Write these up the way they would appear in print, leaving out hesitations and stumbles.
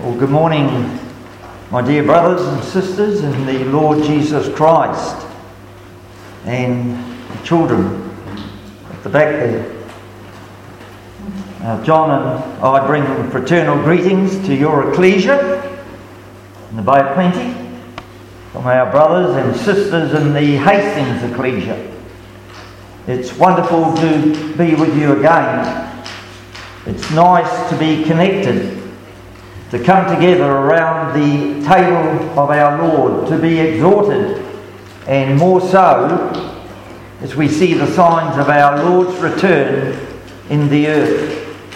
Well, good morning, my dear brothers and sisters in the Lord Jesus Christ, and the children at the back there. John and I bring fraternal greetings to your ecclesia in the Bay of Plenty from our brothers and sisters in the Hastings ecclesia. It's wonderful to be with you again. It's nice to be connected, to come together around the table of our Lord, to be exhorted, and more so as we see the signs of our Lord's return in the earth.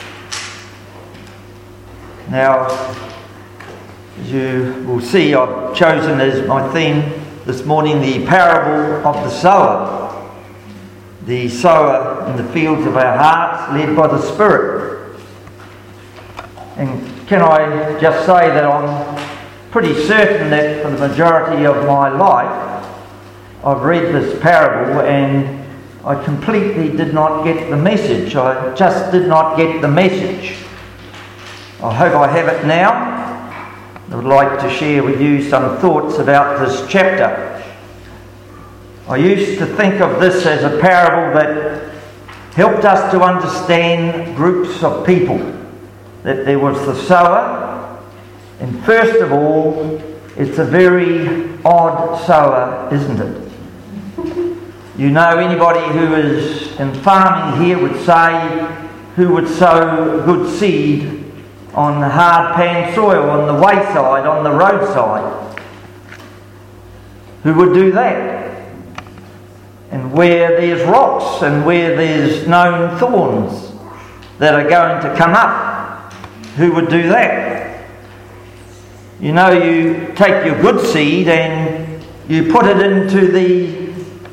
Now, as you will see, I've chosen as my theme this morning the parable of the sower. The sower in the fields of our hearts, led by the Spirit. And can I just say that I'm pretty certain that for the majority of my life I've read this parable and I completely did not get the message. I just did not get the message. I hope I have it now. I would like to share with you some thoughts about this chapter. I used to think of this as a parable that helped us to understand groups of people. That there was the sower, and first of all, it's a very odd sower, isn't it? You know, anybody who is in farming here would say, who would sow good seed on hard pan soil, on the wayside, on the roadside? Who would do that? And where there's rocks and where there's known thorns that are going to come up, who would do that? You know, you take your good seed and you put it into the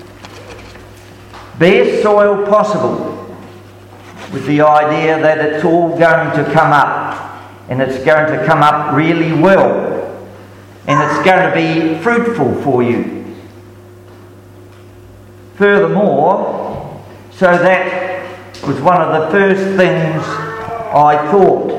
best soil possible with the idea that it's all going to come up, and it's going to come up really well, and it's going to be fruitful for you. Furthermore, so that was one of the first things I thought.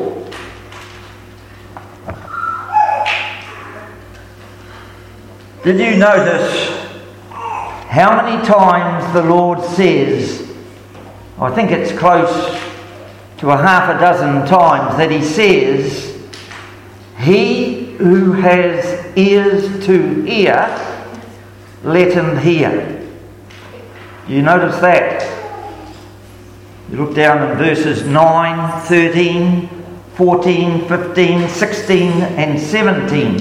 Did you notice how many times the Lord says, I think it's close to a half a dozen times, that He says, he who has ears to hear, let him hear. You notice that? You look down in verses 9, 13, 14, 15, 16 and 17.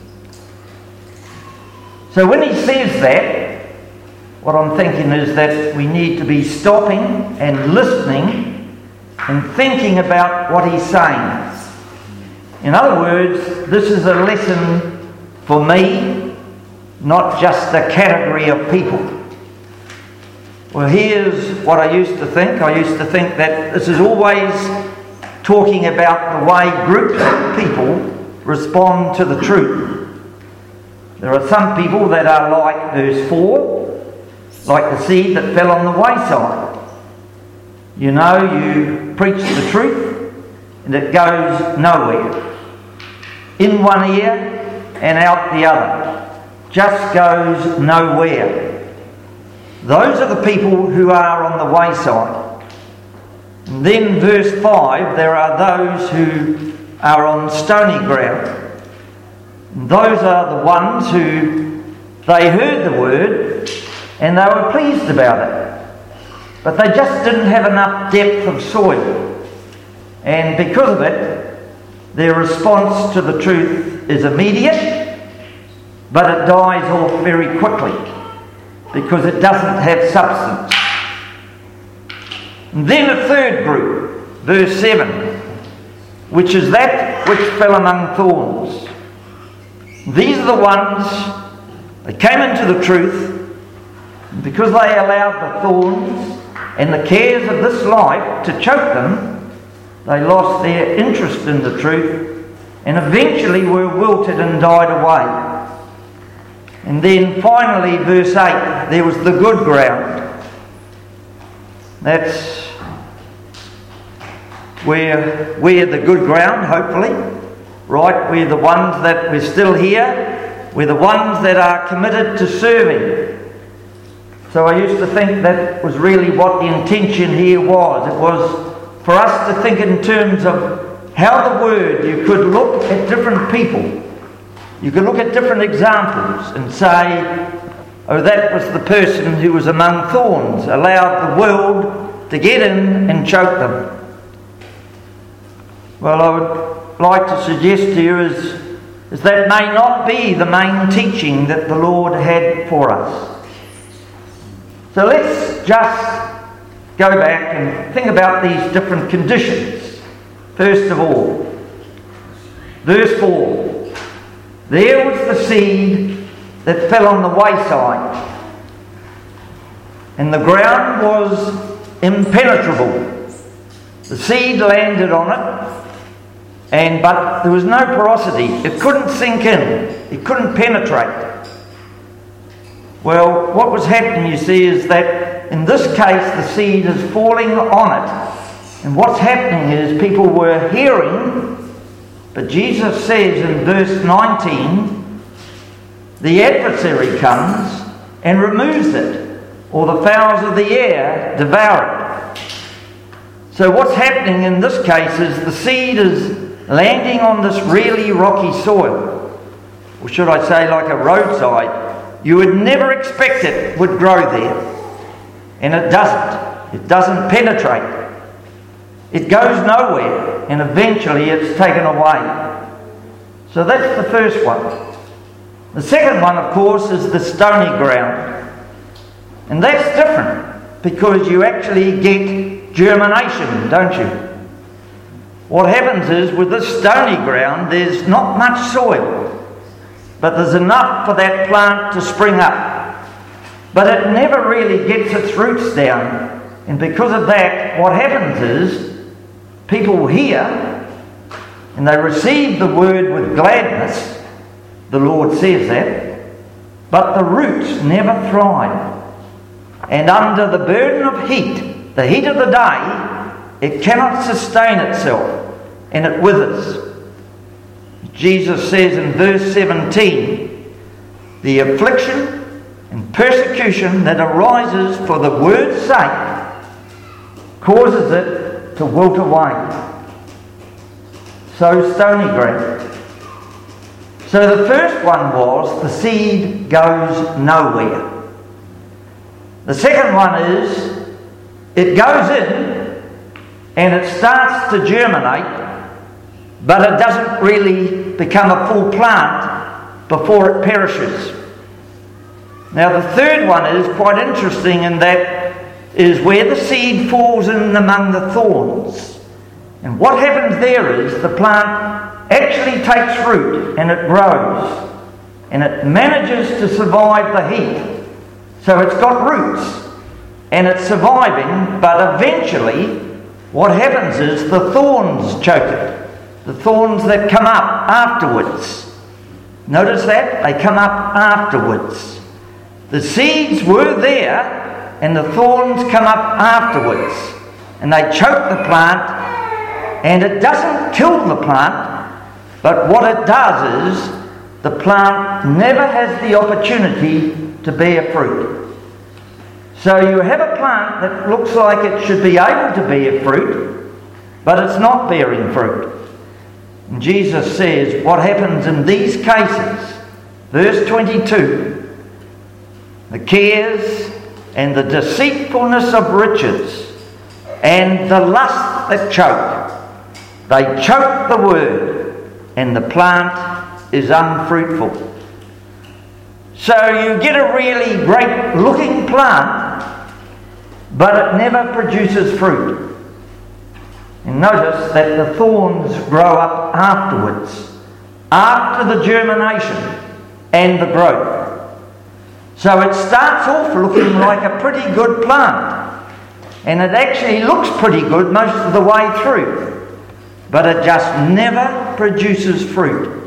So when He says that, what I'm thinking is that we need to be stopping and listening and thinking about what He's saying. In other words, this is a lesson for me, not just a category of people. Well, here's what I used to think. I used to think that this is always talking about the way groups of people respond to the truth. There are some people that are like verse 4, like the seed that fell on the wayside. You know, you preach the truth and it goes nowhere. In one ear and out the other. Just goes nowhere. Those are the people who are on the wayside. And then verse 5, there are those who are on stony ground. And those are the ones who they heard the word and they were pleased about it. But they just didn't have enough depth of soil. And because of it, their response to the truth is immediate, but it dies off very quickly, because it doesn't have substance. And then a third group, verse 7, which is that which fell among thorns. These are the ones that came into the truth, and because they allowed the thorns and the cares of this life to choke them, they lost their interest in the truth and eventually were wilted and died away. And then finally, verse 8, there was the good ground. That's where the good ground, hopefully, right? We're the ones that we're still here. We're the ones that are committed to serving. So I used to think that was really what the intention here was. It was for us to think in terms of how the Word, you could look at different people. You could look at different examples and say, oh, that was the person who was among thorns, allowed the world to get in and choke them. Well, I would like to suggest to you is that may not be the main teaching that the Lord had for us. So let's just go back and think about these different conditions. First of all, verse 4. There was the seed that fell on the wayside, and the ground was impenetrable. The seed landed on it, but there was no porosity. It couldn't sink in. It couldn't penetrate. Well, what was happening, you see, is that in this case the seed is falling on it. And what's happening is people were hearing, but Jesus says in verse 19, the adversary comes and removes it, or the fowls of the air devour it. So what's happening in this case is the seed is landing on this really rocky soil, or should I say like a roadside. You would never expect it would grow there, and it doesn't. It doesn't penetrate. It goes nowhere, and eventually it's taken away. So that's the first one. The second one, of course, is the stony ground. And that's different because you actually get germination, don't you? What happens is with this stony ground, there's not much soil, but there's enough for that plant to spring up. But it never really gets its roots down. And because of that, what happens is people hear and they receive the word with gladness. The Lord says that. But the roots never thrive. And under the burden of heat, the heat of the day, it cannot sustain itself and it withers. Jesus says in verse 17, the affliction and persecution that arises for the word's sake causes it to wilt away. So stony ground. So the first one was the seed goes nowhere. The second one is it goes in and it starts to germinate, but it doesn't really become a full plant before it perishes. Now the third one is quite interesting, and that is where the seed falls in among the thorns. And what happens there is the plant actually takes root and it grows and it manages to survive the heat. So it's got roots and it's surviving, but eventually what happens is the thorns choke it. The thorns that come up afterwards. Notice that? They come up afterwards. The seeds were there and the thorns come up afterwards. And they choke the plant, and it doesn't kill the plant, but what it does is the plant never has the opportunity to bear fruit. So you have a plant that looks like it should be able to bear fruit, but it's not bearing fruit. And Jesus says what happens in these cases, verse 22, the cares and the deceitfulness of riches and the lust that choke, they choke the word and the plant is unfruitful. So you get a really great looking plant, but it never produces fruit. And notice that the thorns grow up afterwards, after the germination and the growth. So it starts off looking like a pretty good plant, and it actually looks pretty good most of the way through, but it just never produces fruit.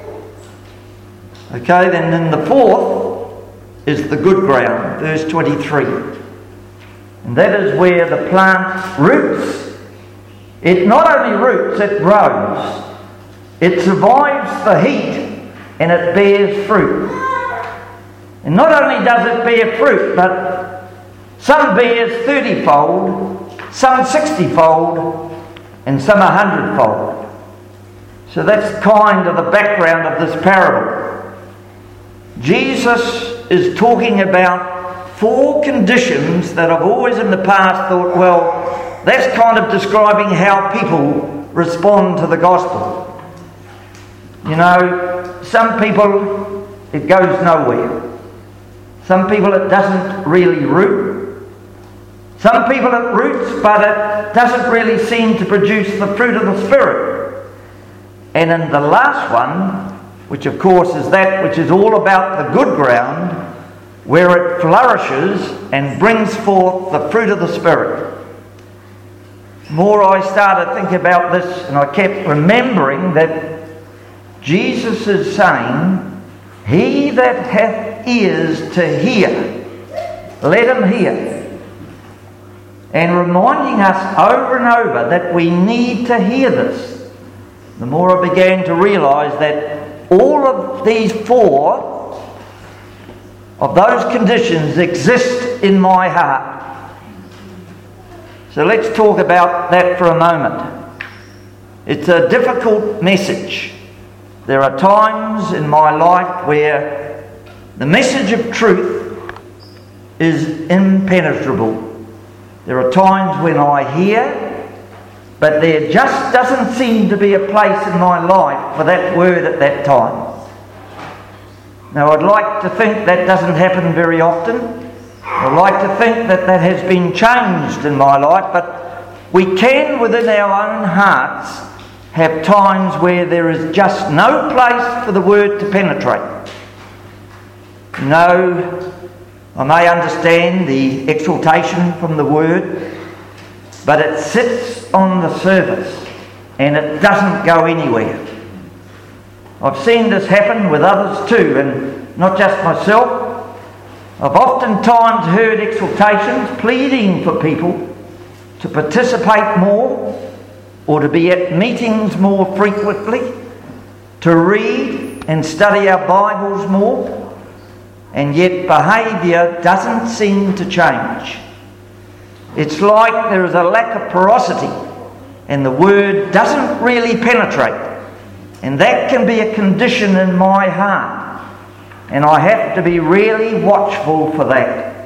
Okay, then the fourth is the good ground, verse 23. And that is where the plant roots. It not only roots, it grows. It survives the heat and it bears fruit. And not only does it bear fruit, but some bears 30-fold, some 60-fold, and some 100-fold. So that's kind of the background of this parable. Jesus is talking about 4 conditions that I've always in the past thought, well, that's kind of describing how people respond to the gospel. You know, some people, it goes nowhere. Some people it doesn't really root. Some people it roots, but it doesn't really seem to produce the fruit of the Spirit. And in the last one, which of course is that which is all about the good ground, where it flourishes and brings forth the fruit of the Spirit. The more I started thinking about this, and I kept remembering that Jesus is saying, "He that hath ears to hear, let him hear." And reminding us over and over that we need to hear this. The more I began to realise that all of these 4 of those conditions exist in my heart. So let's talk about that for a moment. It's a difficult message. There are times in my life where the message of truth is impenetrable. There are times when I hear, but there just doesn't seem to be a place in my life for that word at that time. Now, I'd like to think that doesn't happen very often. I'd like to think that that has been changed in my life, but we can, within our own hearts, have times where there is just no place for the word to penetrate. No, I may understand the exhortation from the word, but it sits on the surface and it doesn't go anywhere. I've seen this happen with others too, and not just myself. I've oftentimes heard exhortations pleading for people to participate more, or to be at meetings more frequently, to read and study our Bibles more, and yet behaviour doesn't seem to change. It's like there is a lack of porosity and the word doesn't really penetrate, and that can be a condition in my heart, and I have to be really watchful for that.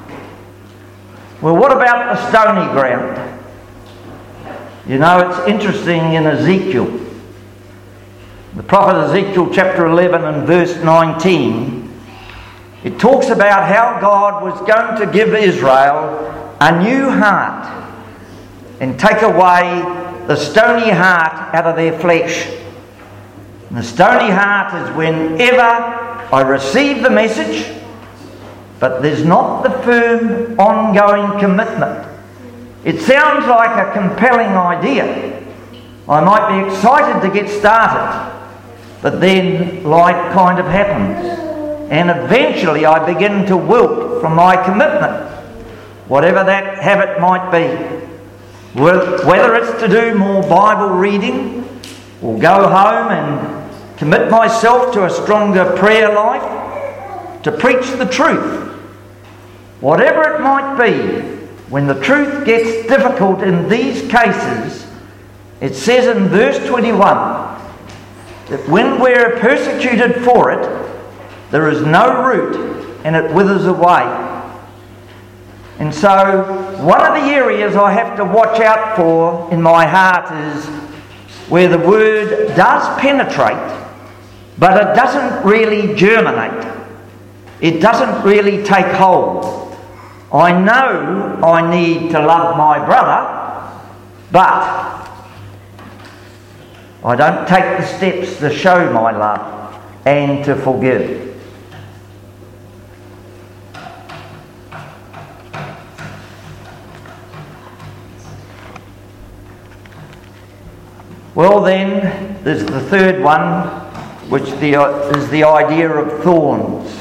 Well, what about the stony ground? You know, it's interesting in Ezekiel. The prophet Ezekiel chapter 11 and verse 19, it talks about how God was going to give Israel a new heart and take away the stony heart out of their flesh. And the stony heart is whenever I receive the message, but there's not the firm, ongoing commitment. It sounds like a compelling idea. I might be excited to get started, but then life kind of happens. And eventually I begin to wilt from my commitment, whatever that habit might be. Whether it's to do more Bible reading, or go home and commit myself to a stronger prayer life, to preach the truth. Whatever it might be, when the truth gets difficult in these cases, it says in verse 21 that when we're persecuted for it, there is no root and it withers away. And so one of the areas I have to watch out for in my heart is where the word does penetrate, but it doesn't really germinate. It doesn't really take hold. I know I need to love my brother, but I don't take the steps to show my love and to forgive. Well then, there's the third one, which is the idea of thorns.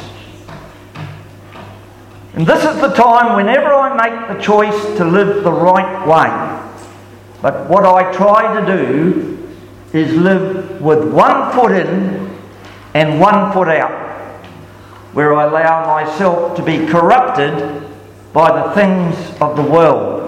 And this is the time whenever I make the choice to live the right way. But what I try to do is live with one foot in and one foot out, where I allow myself to be corrupted by the things of the world.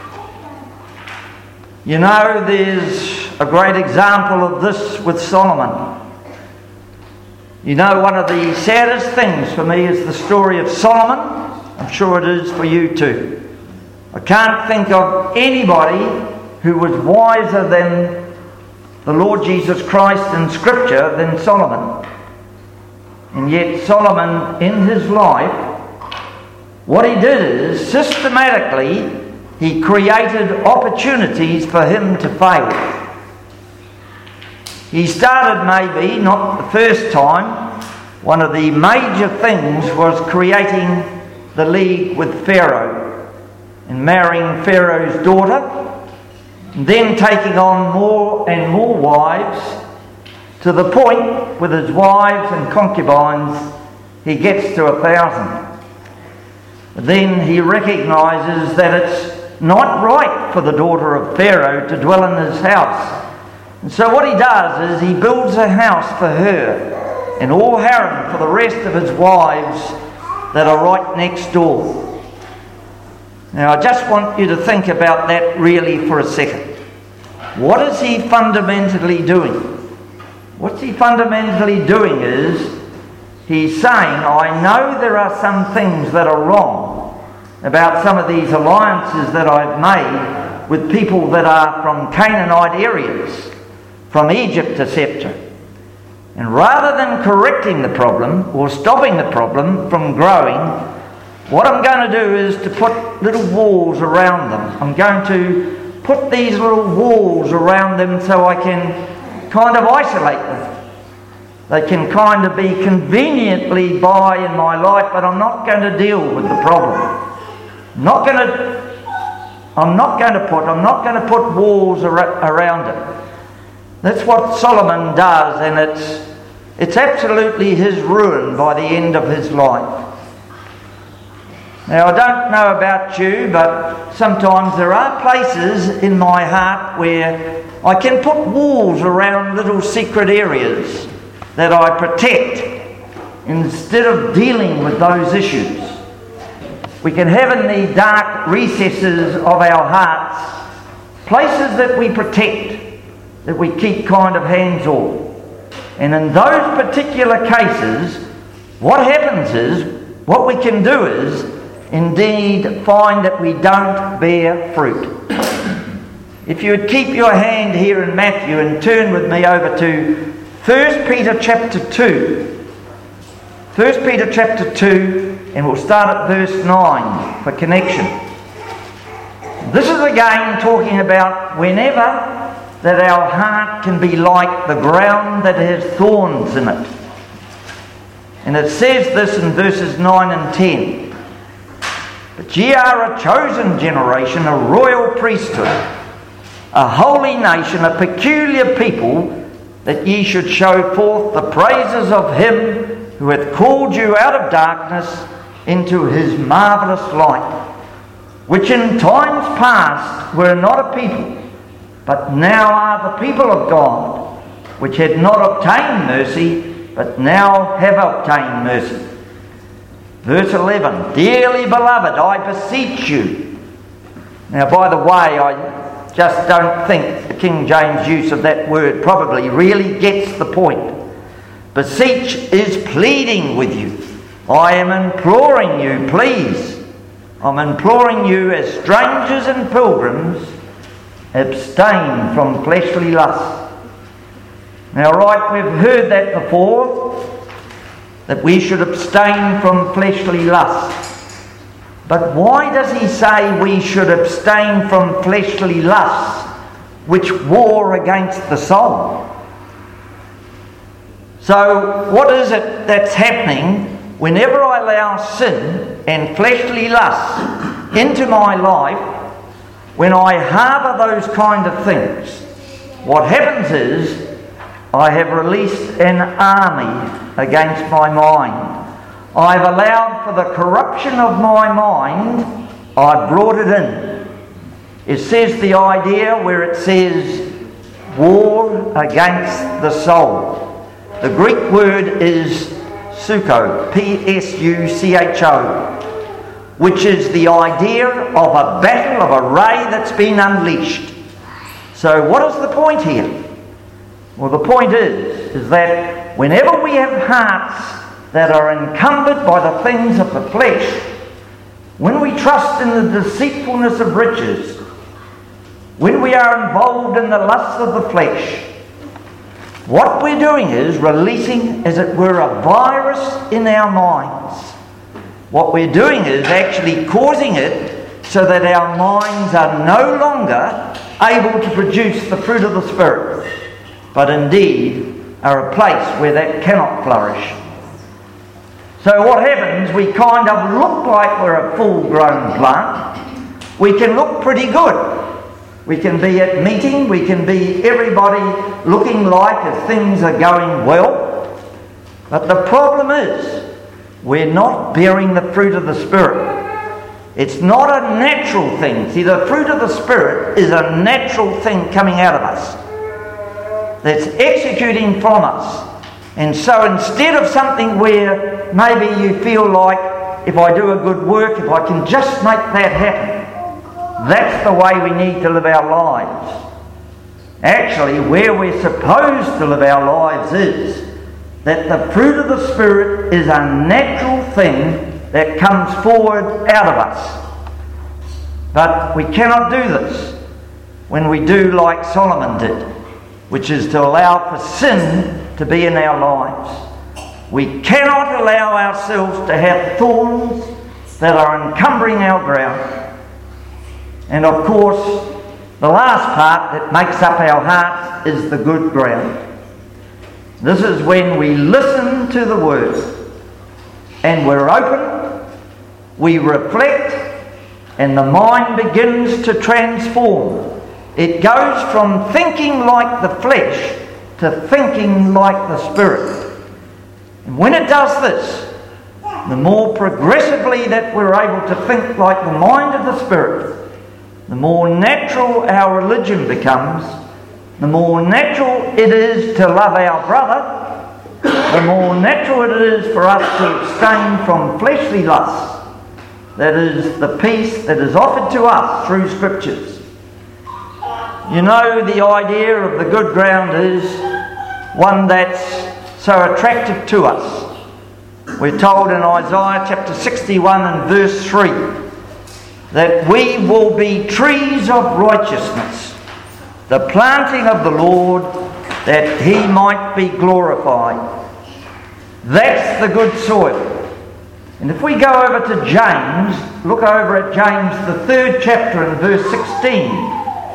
You know, there's a great example of this with Solomon. You know, one of the saddest things for me is the story of Solomon. I'm sure it is for you too. I can't think of anybody who was wiser than the Lord Jesus Christ in Scripture than Solomon. And yet Solomon, in his life, what he did is systematically he created opportunities for him to fail. He started, maybe not the first time, one of the major things was creating the league with Pharaoh and marrying Pharaoh's daughter, and then taking on more and more wives, to the point with his wives and concubines he gets to 1,000. But then he recognises that it's not right for the daughter of Pharaoh to dwell in his house. And so what he does is he builds a house for her and all harem for the rest of his wives that are right next door. Now I just want you to think about that really for a second. What is he fundamentally doing? What he fundamentally doing is he's saying, I know there are some things that are wrong about some of these alliances that I've made with people that are from Canaanite areas, from Egypt, etc. And rather than correcting the problem or stopping the problem from growing, what I'm going to do is to put little walls around them. I'm going to put these little walls around them so I can kind of isolate them. They can kind of be conveniently by in my life, but I'm not going to deal with the problem. I'm not going to put walls around it. That's what Solomon does, and it's absolutely his ruin by the end of his life. Now, I don't know about you, but sometimes there are places in my heart where I can put walls around little secret areas that I protect instead of dealing with those issues. We can have in the dark recesses of our hearts places that we protect, that we keep kind of hands off. And in those particular cases, what happens is, what we can do is indeed find that we don't bear fruit. If you would keep your hand here in Matthew and turn with me over to 1 Peter chapter 2. 1 Peter chapter 2, and we'll start at verse 9 for connection. This is again talking about whenever that our heart can be like the ground that has thorns in it. And it says this in verses 9 and 10. But ye are a chosen generation, a royal priesthood, a holy nation, a peculiar people, that ye should show forth the praises of him who hath called you out of darkness into his marvellous light, which in times past were not a people, but now are the people of God, which had not obtained mercy, but now have obtained mercy. Verse 11, dearly beloved, I beseech you. Now, by the way, I just don't think the King James use of that word probably really gets the point. Beseech is pleading with you. I am imploring you, please. I'm imploring you as strangers and pilgrims, abstain from fleshly lust. Now, right, we've heard that before, that we should abstain from fleshly lust. But why does he say we should abstain from fleshly lusts, which war against the soul? So, what is it that's happening whenever I allow sin and fleshly lusts into my life? When I harbour those kind of things, what happens is I have released an army against my mind. I've allowed for the corruption of my mind, I've brought it in. It says the idea where it says, war against the soul. The Greek word is psucho, P-S-U-C-H-O, which is the idea of a battle, of a ray that's been unleashed. So what is the point here? Well, the point is that whenever we have hearts that are encumbered by the things of the flesh, when we trust in the deceitfulness of riches, when we are involved in the lusts of the flesh, what we're doing is releasing, as it were, a virus in our minds. What we're doing is actually causing it so that our minds are no longer able to produce the fruit of the Spirit, but indeed are a place where that cannot flourish. So what happens, we kind of look like we're a full-grown plant. We can look pretty good. We can be at meeting, we can be everybody looking like as things are going well. But the problem is, we're not bearing the fruit of the Spirit. It's not a natural thing. See, the fruit of the Spirit is a natural thing coming out of us, that's executing from us. And so instead of something where maybe you feel like, if I do a good work, if I can just make that happen, that's the way we need to live our lives. Actually, where we're supposed to live our lives is that the fruit of the Spirit is a natural thing that comes forward out of us. But we cannot do this when we do like Solomon did, which is to allow for sin to be in our lives. We cannot allow ourselves to have thorns that are encumbering our ground. And of course, the last part that makes up our hearts is the good ground. This is when we listen to the Word and we're open, we reflect, and the mind begins to transform. It goes from thinking like the flesh to thinking like the Spirit. And when it does this, the more progressively that we're able to think like the mind of the Spirit, the more natural our religion becomes, the more natural it is to love our brother, the more natural it is for us to abstain from fleshly lusts. That is the peace that is offered to us through Scriptures. You know, the idea of the good ground is one that's so attractive to us. We're told in Isaiah chapter 61 and verse 3 that we will be trees of righteousness, the planting of the Lord, that He might be glorified. That's the good soil. And if we go over to James, look over at James, the 3rd chapter and verse 16,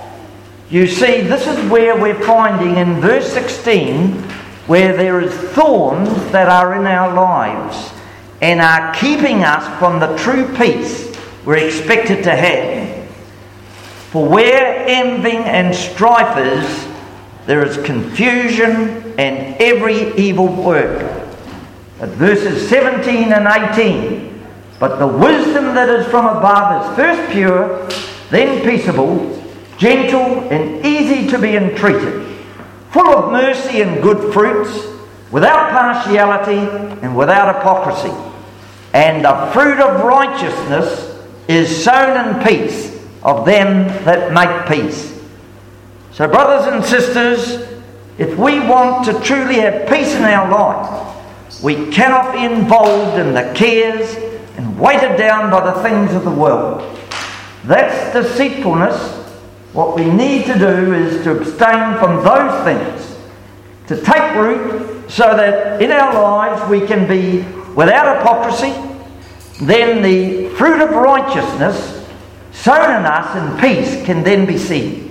you see this is where we're finding in verse 16 where there is thorns that are in our lives and are keeping us from the true peace we're expected to have. For where envy and strife is, there is confusion and every evil work. At verses 17 and 18, but the wisdom that is from above is first pure, then peaceable, gentle and easy to be entreated, full of mercy and good fruits, without partiality and without hypocrisy. And the fruit of righteousness is sown in peace of them that make peace. So brothers and sisters, if we want to truly have peace in our life, we cannot be involved in the cares and weighted down by the things of the world. That's deceitfulness. What we need to do is to abstain from those things, to take root so that in our lives we can be without hypocrisy. Then the fruit of righteousness sown in us in peace can then be seen.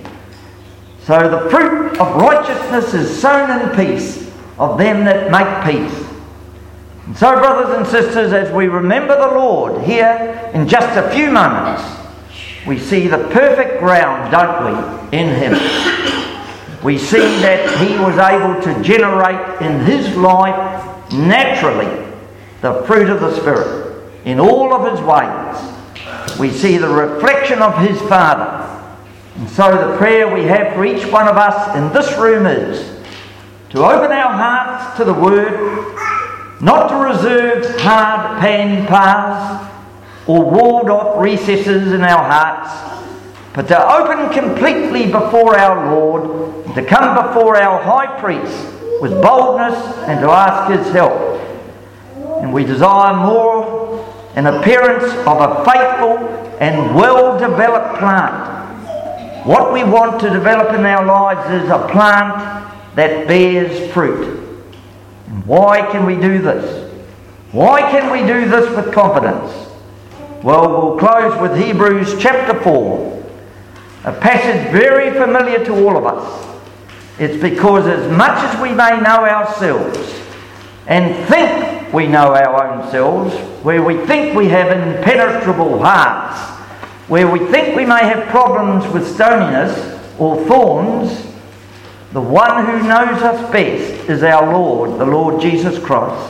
So the fruit of righteousness is sown in peace of them that make peace. And so brothers and sisters, as we remember the Lord here in just a few moments, we see the perfect ground, don't we, in Him. We see that He was able to generate in His life naturally the fruit of the Spirit in all of His ways. We see the reflection of His Father. And so the prayer we have for each one of us in this room is to open our hearts to the Word, not to reserve hard-pan paths or walled-off recesses in our hearts, but to open completely before our Lord, and to come before our High Priest with boldness and to ask His help. And we desire more an appearance of a faithful and well-developed plant. What we want to develop in our lives is a plant that bears fruit. And why can we do this? Why can we do this with confidence? Well, we'll close with Hebrews chapter 4, a passage very familiar to all of us. It's because as much as we may know ourselves and think we know our own selves, where we think we have impenetrable hearts, where we think we may have problems with stoniness or thorns, the one who knows us best is our Lord, the Lord Jesus Christ.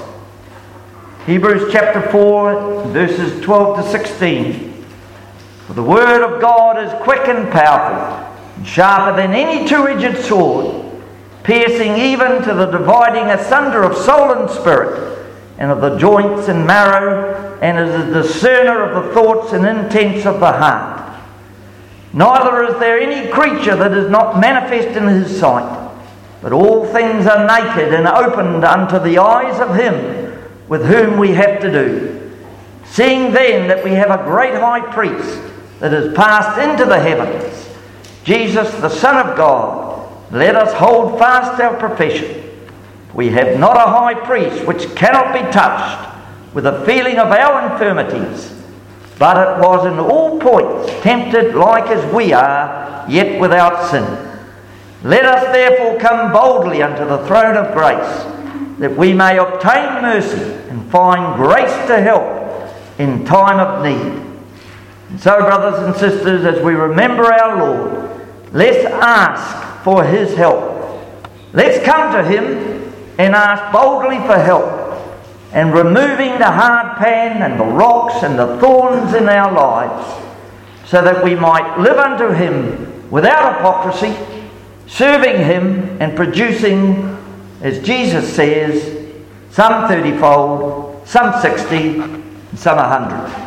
Hebrews chapter 4, verses 12 to 16. For the word of God is quick and powerful, and sharper than any two-edged sword, piercing even to the dividing asunder of soul and spirit, and of the joints and marrow, and is a discerner of the thoughts and intents of the heart. Neither is there any creature that is not manifest in His sight, but all things are naked and opened unto the eyes of Him with whom we have to do. Seeing then that we have a great high priest that is passed into the heavens, Jesus the Son of God, let us hold fast our profession. We have not a high priest which cannot be touched with the feeling of our infirmities, but it was in all points tempted like as we are, yet without sin. Let us therefore come boldly unto the throne of grace, that we may obtain mercy and find grace to help in time of need. And so, brothers and sisters, as we remember our Lord, let's ask for His help. Let's come to Him and ask boldly for help, and removing the hard pan and the rocks and the thorns in our lives, so that we might live unto Him without hypocrisy, serving Him and producing, as Jesus says, some 30-fold, some 60, and some 100.